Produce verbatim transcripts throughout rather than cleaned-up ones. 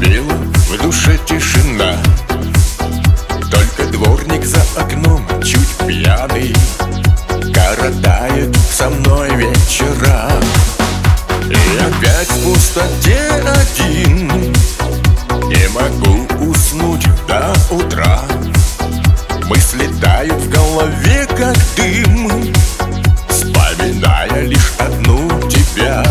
наступила в душе тишина. Только дворник за окном, чуть пьяный, коротает со мной вечера. И опять в пустоте один, не могу уснуть до утра. Мысли тают в голове, как дым, вспоминая лишь одну тебя.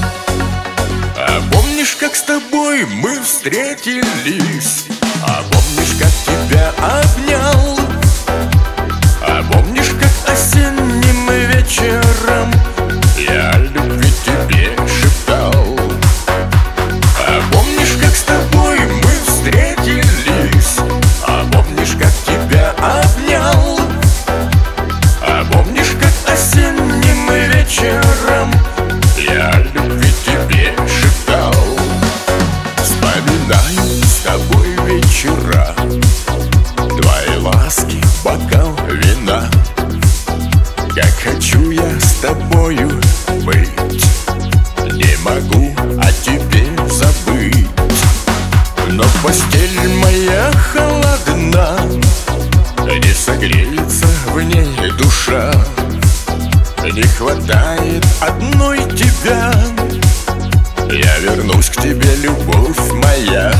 А помнишь, как с тобой мы встретились? А помнишь, как тебя обнял? А помнишь, как осенним вечером я любви тебе шептал? А помнишь, как с тобой мы встретились? А помнишь, как тебя обнял? А помнишь, как осенним вечером я любви тебе шептал? Вспоминаю с тобой вечера, твои ласки, бокал вина. Как хочу я с тобою быть, не могу о тебе забыть. Но постель моя холодна, не согреется в ней душа. Не хватает одной тебя, я вернусь к тебе, любовь моя.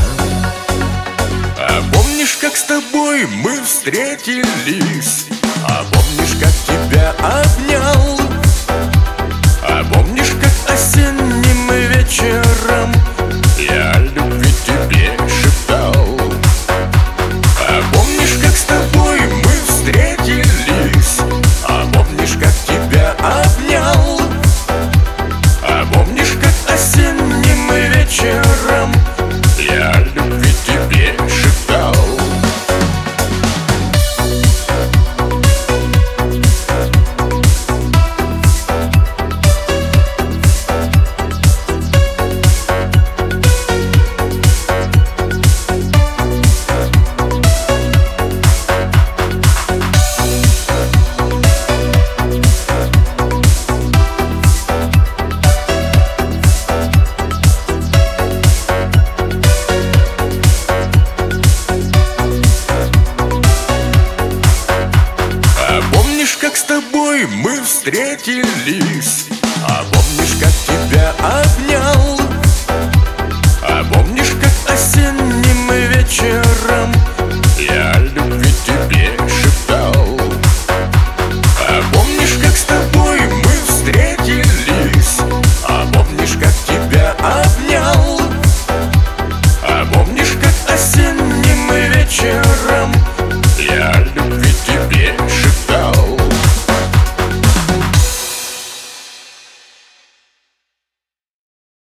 А помнишь, как с тобой мы встретились? А помнишь, как тебя обнял? А помнишь, как осенним вечером я любви тебе шептал? А помнишь, как с тобой мы встретились? А помнишь, как тебя обнял? А помнишь, как осенним вечером я любви тебе шептал? Как с тобой мы встретились? А помнишь, как тебя обнял?